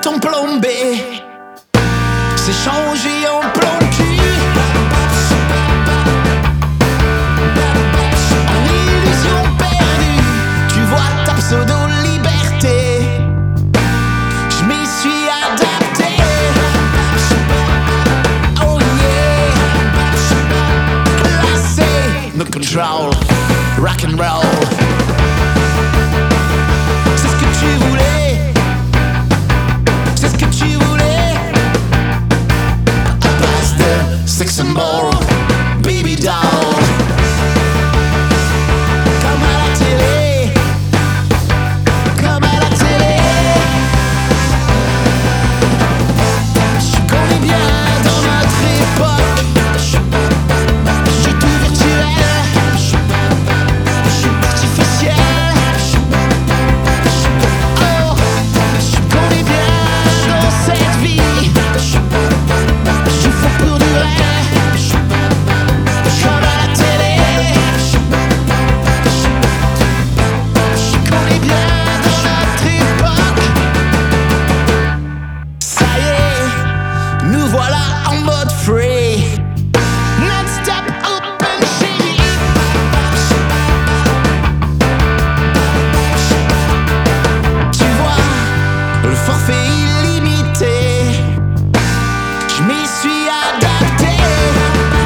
ton plombé s'est changé en plan de cul. En illusion perdue, tu vois ta pseudo-liberté. Je m'y suis adapté. Oh yeah. Classé, no control, rock and roll.